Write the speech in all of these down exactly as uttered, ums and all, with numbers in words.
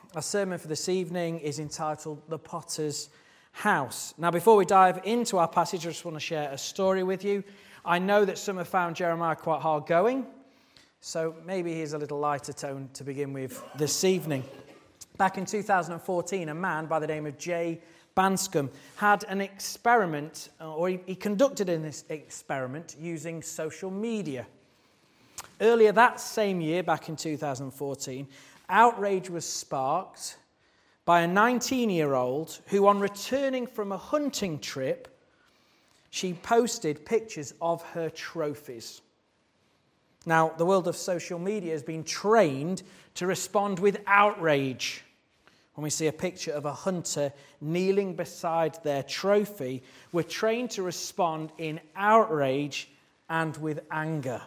Our sermon for this evening is entitled The Potter's House. Now, before we dive into our passage, I just want to share a story with you. I know that some have found Jeremiah quite hard going, so maybe here's a little lighter tone to begin with this evening. Back in two thousand fourteen, a man by the name of Jay Banscombe had an experiment, or he, he conducted an experiment using social media. Earlier that same year, back in two thousand fourteen, outrage was sparked by a nineteen-year-old who, on returning from a hunting trip, she posted pictures of her trophies. Now, the world of social media has been trained to respond with outrage. When we see a picture of a hunter kneeling beside their trophy, we're trained to respond in outrage and with anger.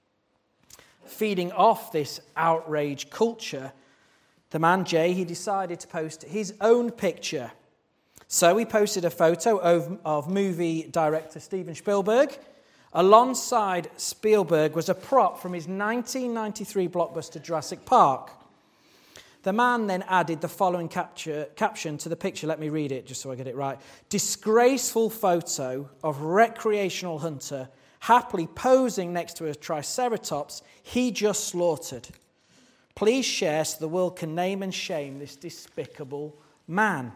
Feeding off this outrage culture, the man Jay, he decided to post his own picture. So he posted a photo of, of movie director Steven Spielberg. Alongside Spielberg was a prop from his nineteen ninety-three blockbuster Jurassic Park. The man then added the following capture, caption to the picture. Let me read it just so I get it right. Disgraceful photo of recreational hunter happily posing next to a triceratops he just slaughtered. Please share so the world can name and shame this despicable man.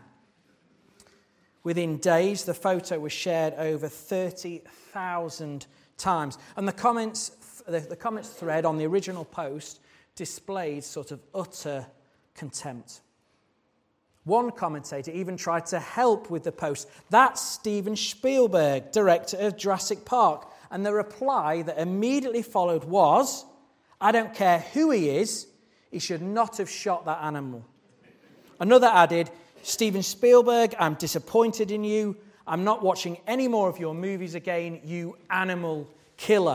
Within days, the photo was shared over thirty thousand times. And the comments, the, the comments thread on the original post displayed sort of utter contempt. One commentator even tried to help with the post. That's Steven Spielberg, director of Jurassic Park. And the reply that immediately followed was, I don't care who he is, he should not have shot that animal. Another added, Steven Spielberg, I'm disappointed in you. I'm not watching any more of your movies again, you animal killer.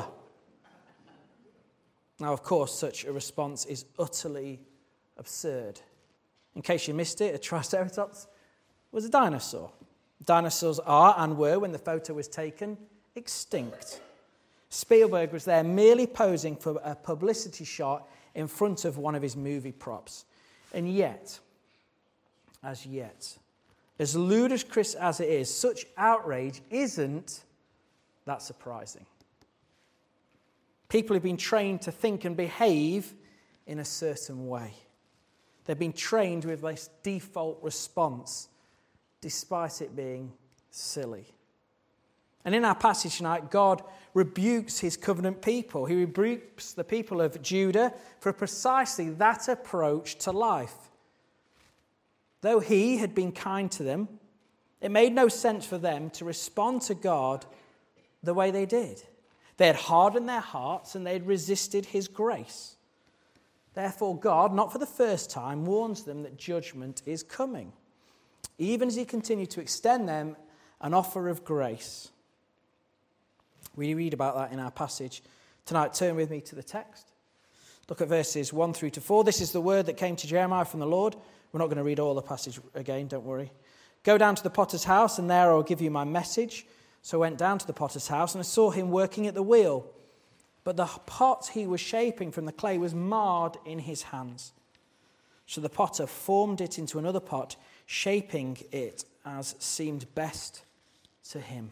Now, of course, such a response is utterly absurd. In case you missed it, a triceratops was a dinosaur. Dinosaurs are and were, when the photo was taken, extinct. Spielberg was there merely posing for a publicity shot in front of one of his movie props. And yet, as yet, as ludicrous as it is, such outrage isn't that surprising. People have been trained to think and behave in a certain way. They've been trained with this default response, despite it being silly. And in our passage tonight, God rebukes his covenant people. He rebukes the people of Judah for precisely that approach to life. Though he had been kind to them, it made no sense for them to respond to God the way they did. They had hardened their hearts and they had resisted his grace. Therefore, God, not for the first time, warns them that judgment is coming, even as he continued to extend them an offer of grace. We read about that in our passage tonight. Turn with me to the text. Look at verses one through to four. This is the word that came to Jeremiah from the Lord. We're not going to read all the passage again, don't worry. Go down to the potter's house, and there I will give you my message. So I went down to the potter's house, and I saw him working at the wheel. But the pot he was shaping from the clay was marred in his hands. So the potter formed it into another pot, shaping it as seemed best to him.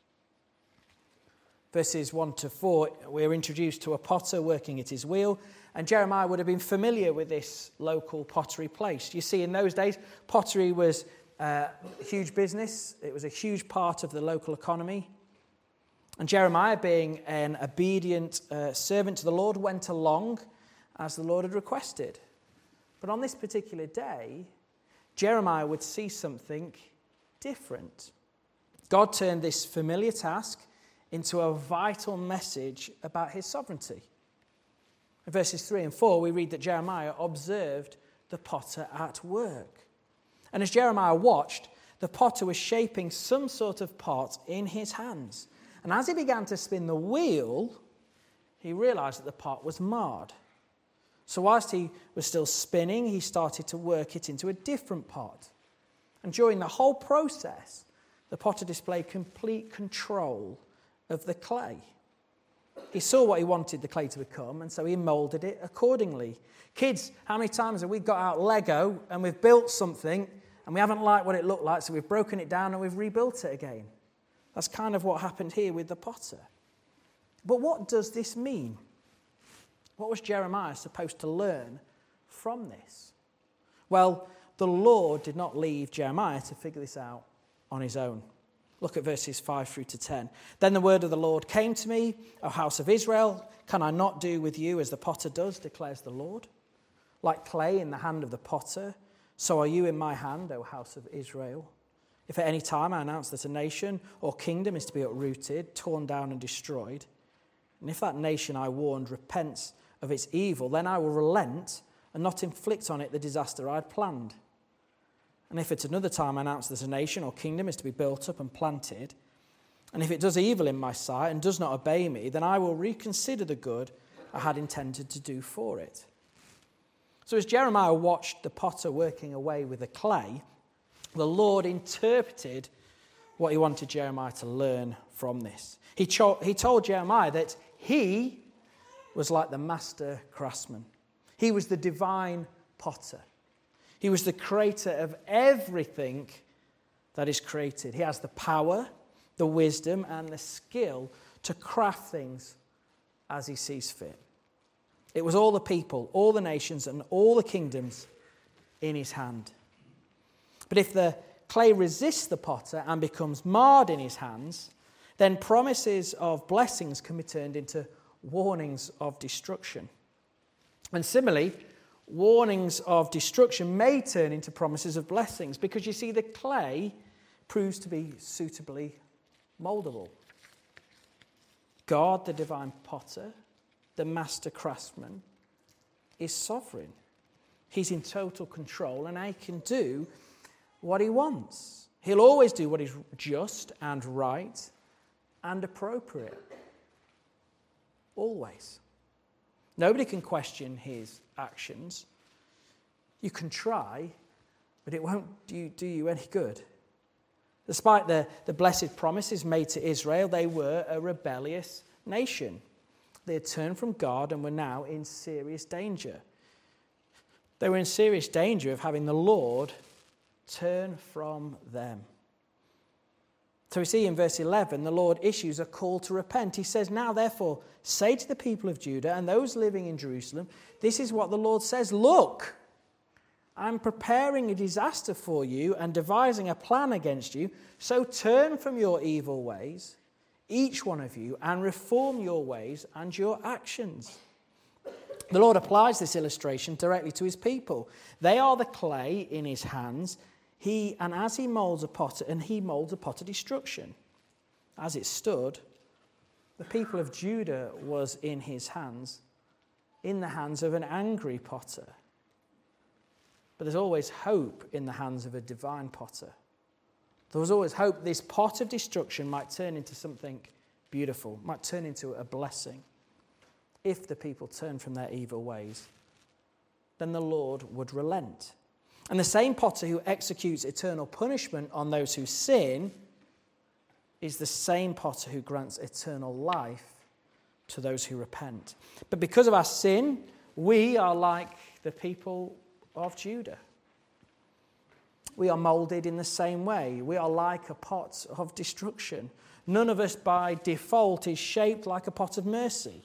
Verses one to four, we're introduced to a potter working at his wheel, and Jeremiah would have been familiar with this local pottery place. You see, in those days, pottery was a huge business. It was a huge part of the local economy. And Jeremiah, being an obedient uh, servant to the Lord, went along as the Lord had requested. But on this particular day, Jeremiah would see something different. God turned this familiar task into a vital message about his sovereignty. In verses three and four, we read that Jeremiah observed the potter at work. And as Jeremiah watched, the potter was shaping some sort of pot in his hands. And as he began to spin the wheel, he realized that the pot was marred. So whilst he was still spinning, he started to work it into a different pot. And during the whole process, the potter displayed complete control of the clay. He saw what he wanted the clay to become, and so he moulded it accordingly. Kids, how many times have we got out Lego and we've built something and we haven't liked what it looked like, so we've broken it down and we've rebuilt it again? That's kind of what happened here with the potter. But what does this mean? What was Jeremiah supposed to learn from this? Well, the Lord did not leave Jeremiah to figure this out on his own. Look at verses five through to ten. Then the word of the Lord came to me, O house of Israel, can I not do with you as the potter does, declares the Lord? Like clay in the hand of the potter, so are you in my hand, O house of Israel. If at any time I announce that a nation or kingdom is to be uprooted, torn down and destroyed, and if that nation I warned repents of its evil, then I will relent and not inflict on it the disaster I had planned. And if at another time I announce that a nation or kingdom is to be built up and planted, and if it does evil in my sight and does not obey me, then I will reconsider the good I had intended to do for it. So as Jeremiah watched the potter working away with the clay, the Lord interpreted what he wanted Jeremiah to learn from this. He, cho- he told Jeremiah that he was like the master craftsman. He was the divine potter. He was the creator of everything that is created. He has the power, the wisdom, and the skill to craft things as he sees fit. It was all the people, all the nations, and all the kingdoms in his hand. But if the clay resists the potter and becomes marred in his hands, then promises of blessings can be turned into warnings of destruction. And similarly, warnings of destruction may turn into promises of blessings, because you see, the clay proves to be suitably moldable. God, the divine potter, the master craftsman, is sovereign. He's in total control, and he can do what he wants. He'll always do what is just and right and appropriate. Always. Nobody can question his actions. You can try, but it won't do, do you any good. Despite the, the blessed promises made to Israel, they were a rebellious nation. They had turned from God and were now in serious danger. They were in serious danger of having the Lord turn from them. So we see in verse eleven, the Lord issues a call to repent. He says, now therefore, say to the people of Judah and those living in Jerusalem, this is what the Lord says, look, I'm preparing a disaster for you and devising a plan against you. So turn from your evil ways, each one of you, and reform your ways and your actions. The Lord applies this illustration directly to his people. They are the clay in his hands. He, and as he molds a potter, and he molds a pot of destruction. As it stood, the people of Judah was in his hands, in the hands of an angry potter. But there's always hope in the hands of a divine potter. There was always hope this pot of destruction might turn into something beautiful, might turn into a blessing. If the people turn from their evil ways, then the Lord would relent. And the same potter who executes eternal punishment on those who sin is the same potter who grants eternal life to those who repent. But because of our sin, we are like the people of Judah. We are molded in the same way. We are like a pot of destruction. None of us by default is shaped like a pot of mercy.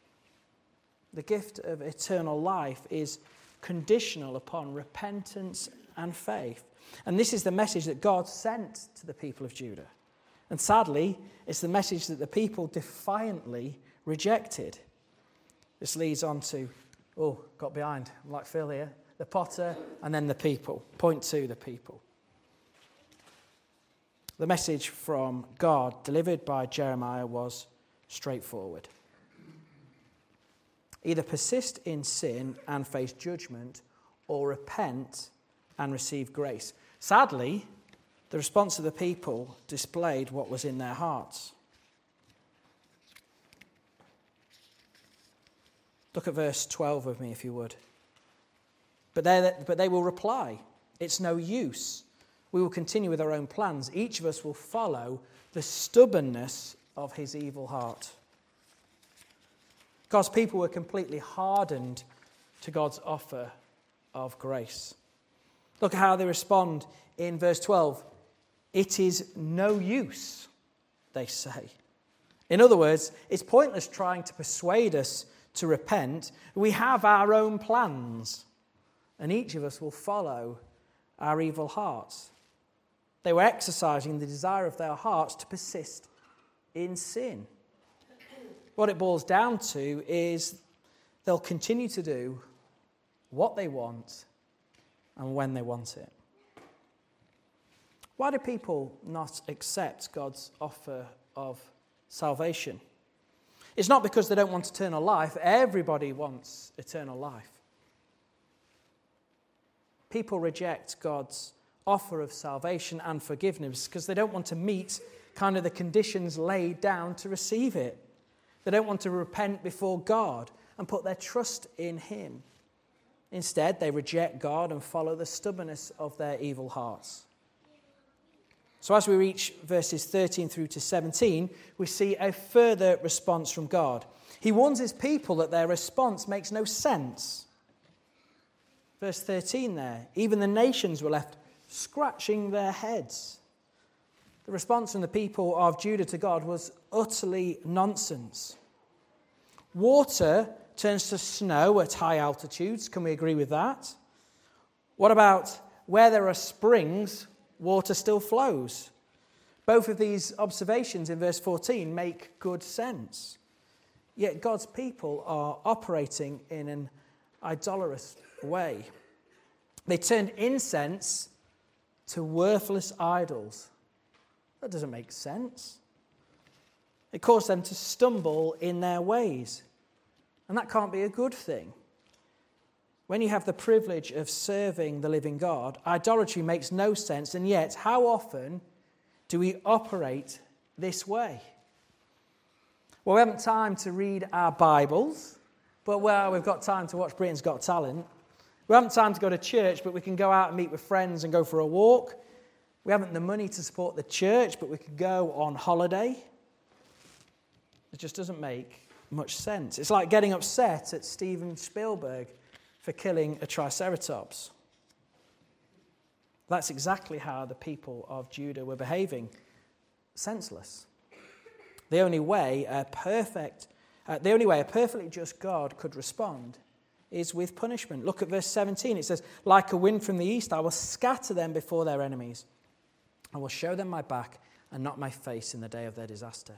The gift of eternal life is conditional upon repentance and faith. And this is the message that God sent to the people of Judah. And sadly, it's the message that the people defiantly rejected. This leads on to, oh, got behind, I'm like Phil here, the potter and then the people. Point two, the people. The message from God delivered by Jeremiah was straightforward. Either persist in sin and face judgment, or repent and receive grace. Sadly, the response of the people displayed what was in their hearts. Look at verse twelve with me, if you would. But they, but they will reply, it's no use. We will continue with our own plans. Each of us will follow the stubbornness of his evil heart. God's people were completely hardened to God's offer of grace. Look at how they respond in verse twelve. It is no use, they say. In other words, it's pointless trying to persuade us to repent. We have our own plans, and each of us will follow our evil hearts. They were exercising the desire of their hearts to persist in sin. What it boils down to is they'll continue to do what they want and when they want it. Why do people not accept God's offer of salvation? It's not because they don't want eternal life. Everybody wants eternal life. People reject God's offer of salvation and forgiveness because they don't want to meet kind of the conditions laid down to receive it. They don't want to repent before God and put their trust in Him. Instead, they reject God and follow the stubbornness of their evil hearts. So as we reach verses thirteen through to seventeen, we see a further response from God. He warns his people that their response makes no sense. Verse thirteen there, even the nations were left scratching their heads. The response from the people of Judah to God was utterly nonsense. Water turns to snow at high altitudes. Can we agree with that? What about where there are springs, water still flows? Both of these observations in verse fourteen make good sense. Yet God's people are operating in an idolatrous way. They turned incense to worthless idols. That doesn't make sense. It caused them to stumble in their ways. And that can't be a good thing. When you have the privilege of serving the living God, idolatry makes no sense. And yet, how often do we operate this way? Well, we haven't time to read our Bibles, but well, we've got time to watch Britain's Got Talent. We haven't time to go to church, but we can go out and meet with friends and go for a walk. We haven't the money to support the church, but we could go on holiday. It just doesn't make much sense. It's like getting upset at Steven Spielberg for killing a triceratops. That's exactly how the people of Judah were behaving. Senseless. The only way a perfect, uh, the only way a perfectly just God could respond is with punishment. Look at verse seventeen. It says, like a wind from the east, I will scatter them before their enemies. I will show them my back and not my face in the day of their disaster.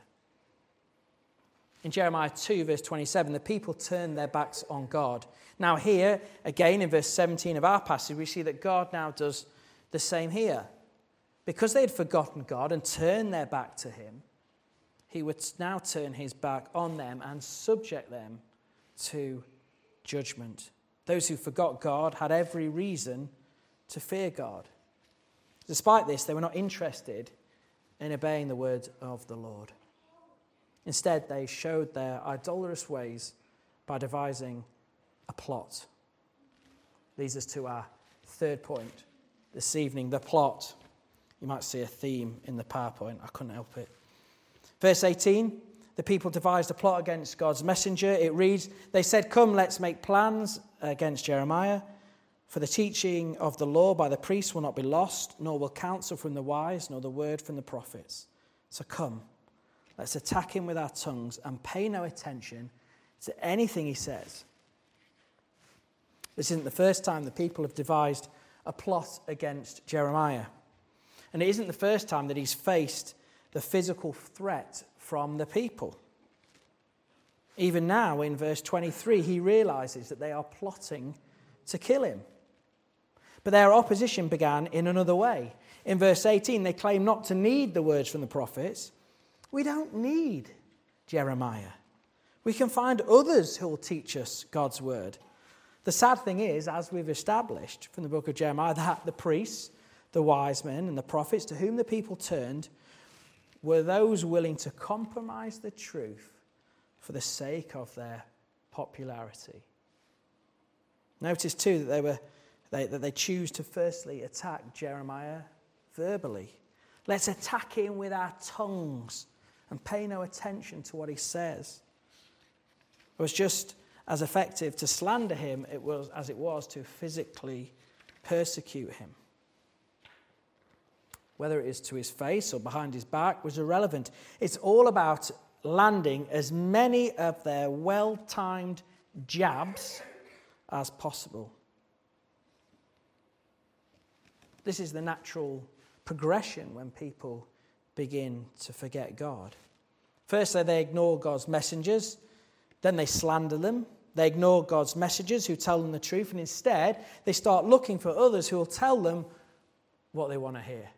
In Jeremiah two, verse twenty-seven, the people turned their backs on God. Now here, again in verse seventeen of our passage, we see that God now does the same here. Because they had forgotten God and turned their back to him, he would now turn his back on them and subject them to judgment. Those who forgot God had every reason to fear God. Despite this, they were not interested in obeying the word of the Lord. Instead, they showed their idolatrous ways by devising a plot. Leads us to our third point this evening, the plot. You might see a theme in the PowerPoint. I couldn't help it. Verse eighteen, the people devised a plot against God's messenger. It reads, they said, come, let's make plans against Jeremiah. For the teaching of the law by the priests will not be lost, nor will counsel from the wise, nor the word from the prophets. So come, let's attack him with our tongues and pay no attention to anything he says. This isn't the first time the people have devised a plot against Jeremiah. And it isn't the first time that he's faced the physical threat from the people. Even now, in verse twenty-three, he realizes that they are plotting to kill him. But their opposition began in another way. In verse eighteen, they claim not to need the words from the prophets. We don't need Jeremiah. We can find others who will teach us God's word. The sad thing is, as we've established from the book of Jeremiah, that the priests, the wise men, and the prophets to whom the people turned were those willing to compromise the truth for the sake of their popularity. Notice too that they were they, that they choose to firstly attack Jeremiah verbally. Let's attack him with our tongues and pay no attention to what he says. was just as effective to slander him it was, as it was to physically persecute him. Whether it is to his face or behind his back was irrelevant. It's all about landing as many of their well-timed jabs as possible. This is the natural progression when people begin to forget God. Firstly, they ignore God's messengers. Then they slander them. They ignore God's messengers who tell them the truth. And instead, they start looking for others who will tell them what they want to hear.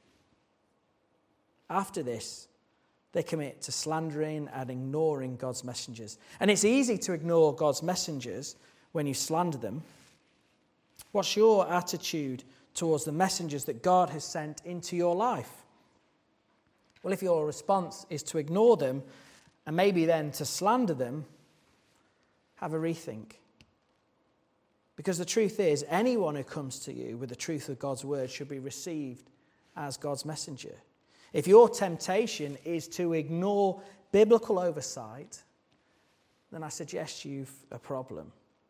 After this, they commit to slandering and ignoring God's messengers. And it's easy to ignore God's messengers when you slander them. What's your attitude towards the messengers that God has sent into your life? Well, if your response is to ignore them and maybe then to slander them, have a rethink. Because the truth is, anyone who comes to you with the truth of God's word should be received as God's messenger. If your temptation is to ignore biblical oversight, then I suggest you've a problem.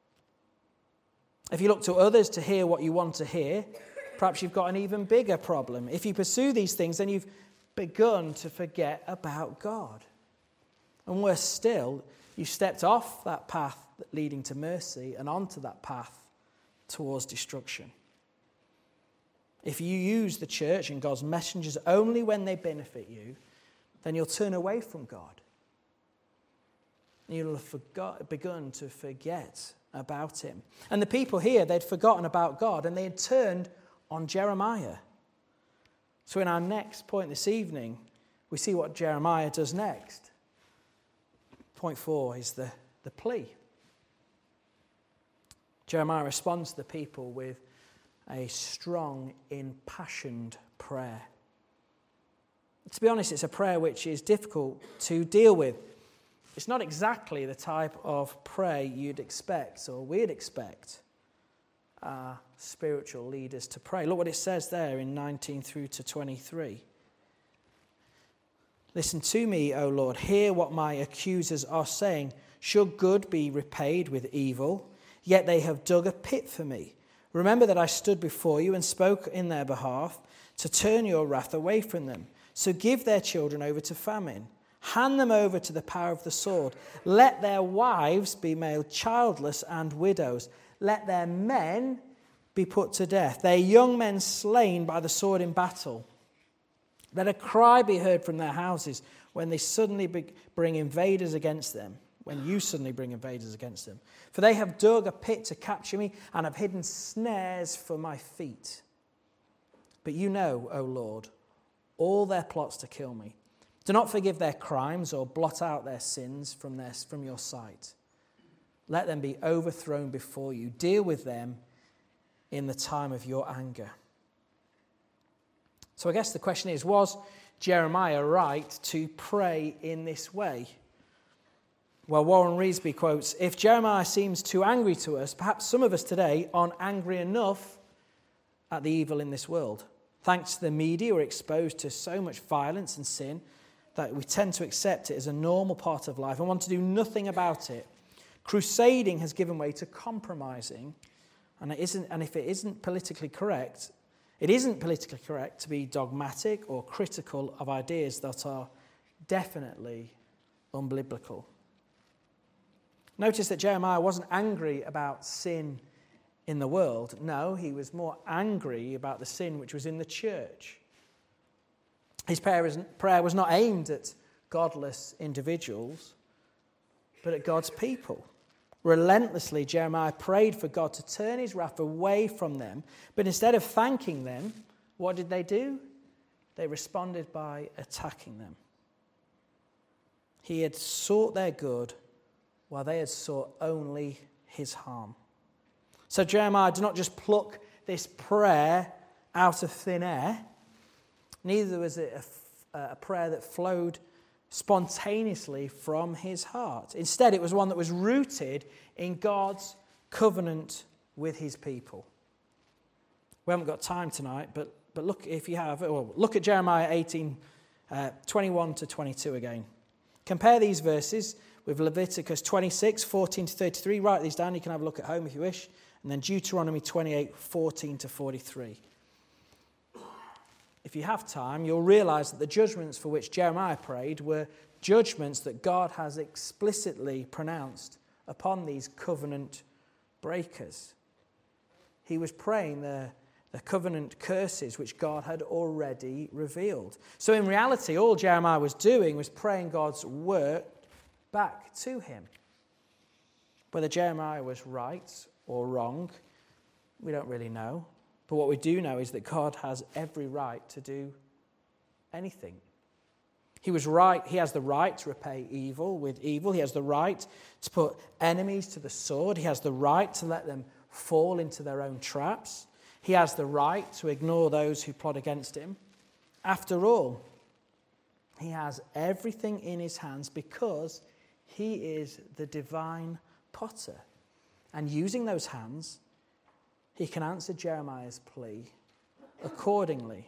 If you look to others to hear what you want to hear, perhaps you've got an even bigger problem. If you pursue these things, then you've begun to forget about God. And worse still, you stepped off that path leading to mercy and onto that path towards destruction. If you use the church and God's messengers only when they benefit you, then you'll turn away from God. You'll have forgot, begun to forget about him. And the people here, they'd forgotten about God and they had turned on Jeremiah. So in our next point this evening, we see what Jeremiah does next. Point four is the, the plea. Jeremiah responds to the people with a strong, impassioned prayer. To be honest, it's a prayer which is difficult to deal with. It's not exactly the type of prayer you'd expect or we'd expect our spiritual leaders to pray. Look what it says there in nineteen through to twenty-three. Listen to me, O Lord. Hear what my accusers are saying. Should good be repaid with evil? Yet they have dug a pit for me. Remember that I stood before you and spoke in their behalf to turn your wrath away from them. So give their children over to famine. Hand them over to the power of the sword. Let their wives be made childless and widows. Let their men be put to death. Their young men slain by the sword in battle. Let a cry be heard from their houses when they suddenly bring invaders against them. When you suddenly bring invaders against them. For they have dug a pit to capture me and have hidden snares for my feet. But you know, O Lord, all their plots to kill me. Do not forgive their crimes or blot out their sins from, their, from your sight. Let them be overthrown before you. Deal with them in the time of your anger. So I guess the question is, was Jeremiah right to pray in this way? Well, Warren Reesby quotes, if Jeremiah seems too angry to us, perhaps some of us today aren't angry enough at the evil in this world. Thanks to the media, we're exposed to so much violence and sin that we tend to accept it as a normal part of life and want to do nothing about it. Crusading has given way to compromising, and it isn't. And if it isn't politically correct, it isn't politically correct to be dogmatic or critical of ideas that are definitely unbiblical. Notice that Jeremiah wasn't angry about sin in the world. No, he was more angry about the sin which was in the church. His prayer was not aimed at godless individuals, but at God's people. Relentlessly, Jeremiah prayed for God to turn his wrath away from them, but instead of thanking them, what did they do? They responded by attacking them. He had sought their good, while they had sought only his harm. So Jeremiah did not just pluck this prayer out of thin air. Neither was it a, a prayer that flowed spontaneously from his heart. Instead, it was one that was rooted in God's covenant with his people. We haven't got time tonight, but, but look, if you have, well, look at Jeremiah eighteen, uh, twenty-one to twenty-two again. Compare these verses with Leviticus twenty-six, fourteen to thirty-three. Write these down. You can have a look at home if you wish. And then Deuteronomy twenty-eight, fourteen to forty-three. If you have time, you'll realize that the judgments for which Jeremiah prayed were judgments that God has explicitly pronounced upon these covenant breakers. He was praying the, the covenant curses which God had already revealed. So in reality, all Jeremiah was doing was praying God's word back to him. Whether Jeremiah was right or wrong, we don't really know. But what we do know is that God has every right to do anything. He was right. He has the right to repay evil with evil. He has the right to put enemies to the sword. He has the right to let them fall into their own traps. He has the right to ignore those who plot against him. After all, he has everything in his hands because he is the divine potter. And using those hands, he can answer Jeremiah's plea accordingly.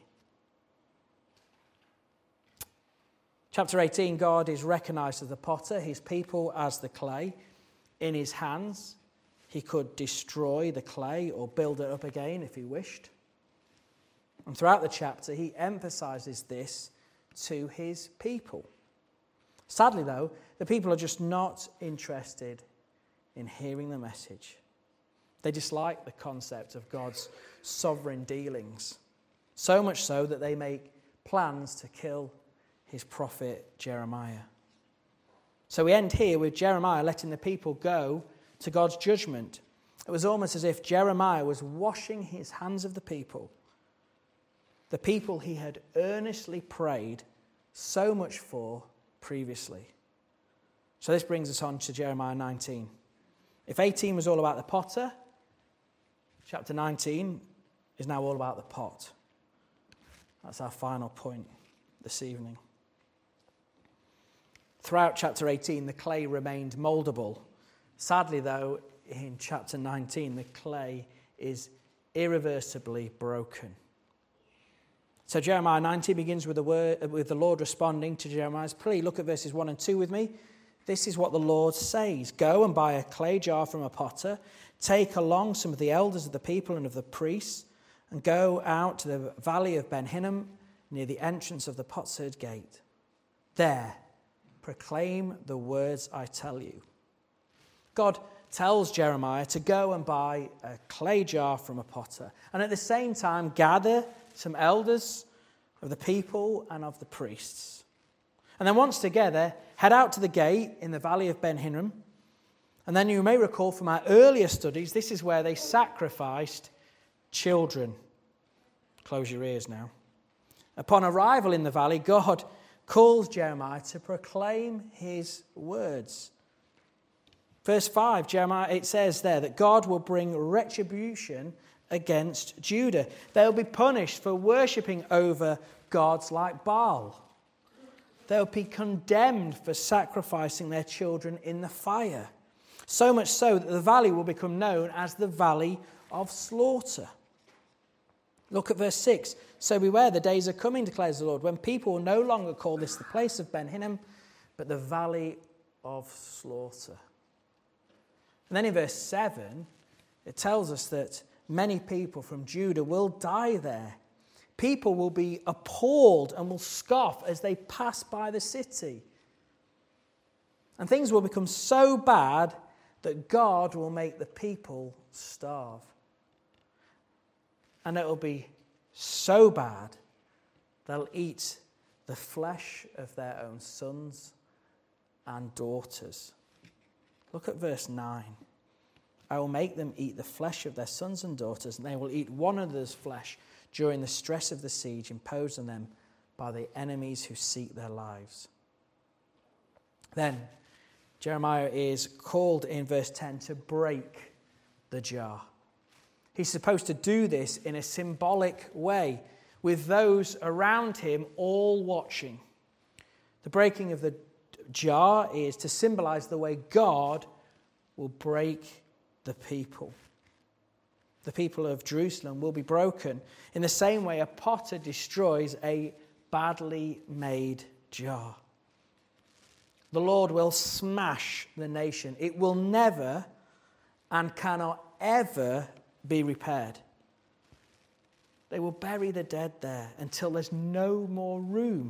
Chapter eighteen, God is recognized as the potter, his people as the clay. In his hands, he could destroy the clay or build it up again if he wished. And throughout the chapter, he emphasizes this to his people. Sadly, though, the people are just not interested in hearing the message. They dislike the concept of God's sovereign dealings, so much so that they make plans to kill his prophet Jeremiah. So we end here with Jeremiah letting the people go to God's judgment. It was almost as if Jeremiah was washing his hands of the people, the people he had earnestly prayed so much for previously. So this brings us on to Jeremiah nineteen. If eighteen was all about the potter, chapter nineteen is now all about the pot. That's our final point this evening. Throughout chapter eighteen, the clay remained moldable. Sadly, though, in chapter nineteen, the clay is irreversibly broken. So Jeremiah nineteen begins with the word, with the Lord responding to Jeremiah's plea. Look at verses one and two with me. This is what the Lord says. Go and buy a clay jar from a potter. Take along some of the elders of the people and of the priests, and go out to the valley of Ben Hinnom, near the entrance of the potsherd gate. There, proclaim the words I tell you. God tells Jeremiah to go and buy a clay jar from a potter, and at the same time gather some elders of the people and of the priests. And then once together, head out to the gate in the valley of Ben Hinnom. And then you may recall from our earlier studies, this is where they sacrificed children. Close your ears now. Upon arrival in the valley, God calls Jeremiah to proclaim his words. Verse five, Jeremiah, it says there that God will bring retribution against Judah. They'll be punished for worshipping over gods like Baal. They'll be condemned for sacrificing their children in the fire. So much so that the valley will become known as the Valley of Slaughter. Look at verse six. So beware, the days are coming, declares the Lord, when people will no longer call this the place of Ben Hinnom, but the Valley of Slaughter. And then in verse seven, it tells us that many people from Judah will die there. People will be appalled and will scoff as they pass by the city. And things will become so bad that God will make the people starve. And it will be so bad they'll eat the flesh of their own sons and daughters. Look at verse nine. I will make them eat the flesh of their sons and daughters, and they will eat one another's flesh during the stress of the siege imposed on them by the enemies who seek their lives. Then Jeremiah is called in verse ten to break the jar. He's supposed to do this in a symbolic way, with those around him all watching. The breaking of the jar is to symbolize the way God will break the people. The people of Jerusalem will be broken in the same way a potter destroys a badly made jar. The Lord will smash the nation. It will never and cannot ever be repaired. They will bury the dead there until there's no more room.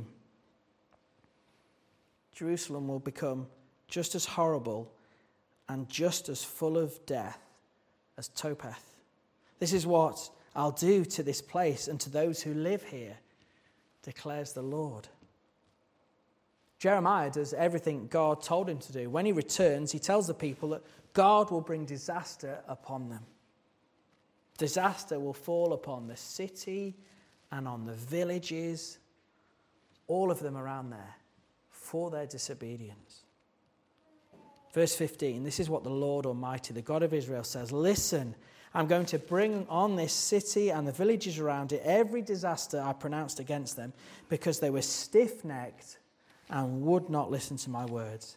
Jerusalem will become just as horrible and just as full of death as Topheth. This is what I'll do to this place and to those who live here, declares the Lord. Jeremiah does everything God told him to do. When he returns, he tells the people that God will bring disaster upon them. Disaster will fall upon the city and on the villages, all of them around there, for their disobedience. Verse fifteen, this is what the Lord Almighty, the God of Israel, says. Listen, I'm going to bring on this city and the villages around it every disaster I pronounced against them, because they were stiff-necked and would not listen to my words.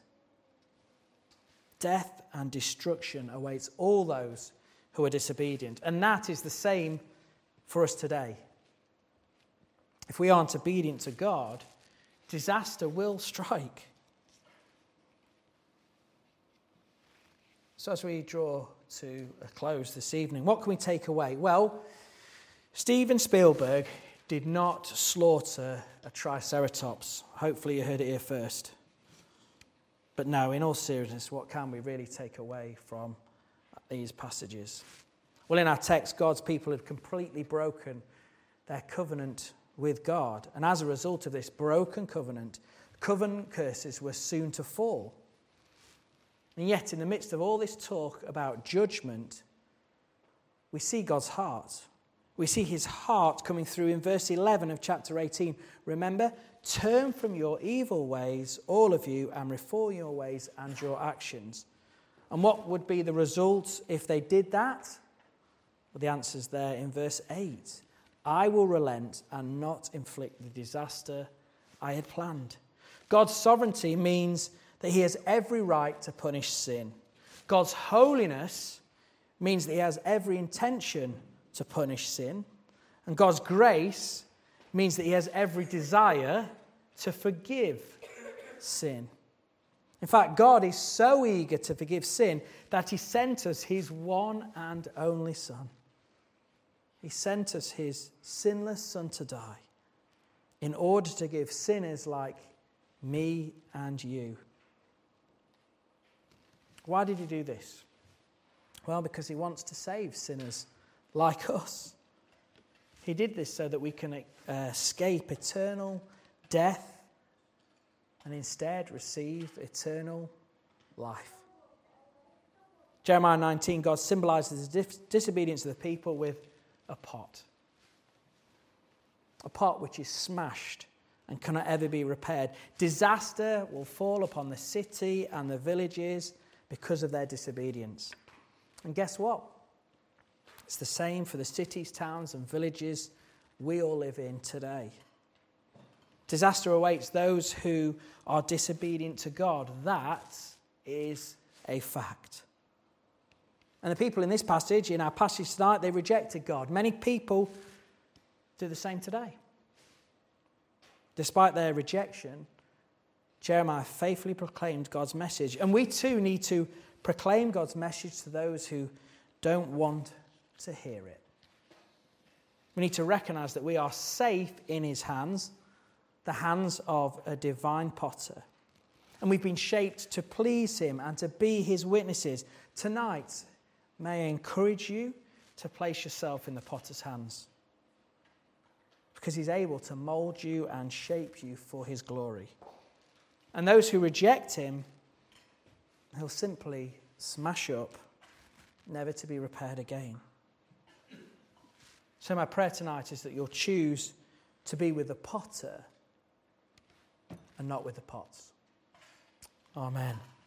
Death and destruction awaits all those who are disobedient. And that is the same for us today. If we aren't obedient to God, disaster will strike. So as we draw to a close this evening, what can we take away? Well, Steven Spielberg did not slaughter a triceratops. Hopefully you heard it here first. But no, in all seriousness, what can we really take away from these passages? Well, in our text, God's people had completely broken their covenant with God. And as a result of this broken covenant, covenant curses were soon to fall. And yet, in the midst of all this talk about judgment, we see God's heart. We see his heart coming through in verse eleven of chapter eighteen. Remember, turn from your evil ways, all of you, and reform your ways and your actions. And what would be the result if they did that? Well, the answer's there in verse eight. I will relent and not inflict the disaster I had planned. God's sovereignty means that he has every right to punish sin. God's holiness means that he has every intention to punish sin. And God's grace means that he has every desire to forgive sin. In fact, God is so eager to forgive sin that he sent us his one and only Son. He sent us his sinless Son to die in order to give sinners like me and you. Why did he do this? Well, because he wants to save sinners like us. He did this so that we can uh, escape eternal death and instead receive eternal life. Jeremiah nineteen, God symbolizes the dis- disobedience of the people with a pot. A pot which is smashed and cannot ever be repaired. Disaster will fall upon the city and the villages because of their disobedience. And guess what? It's the same for the cities, towns, and villages we all live in today. Disaster awaits those who are disobedient to God. That is a fact. And the people in this passage, in our passage tonight, they rejected God. Many people do the same today. Despite their rejection, Jeremiah faithfully proclaimed God's message. And we too need to proclaim God's message to those who don't want to hear it. We need to recognize that we are safe in his hands, the hands of a divine potter. And we've been shaped to please him and to be his witnesses. Tonight, may I encourage you to place yourself in the potter's hands, because he's able to mold you and shape you for his glory. And those who reject him, he'll simply smash up, never to be repaired again. So my prayer tonight is that you'll choose to be with the potter and not with the pots. Amen.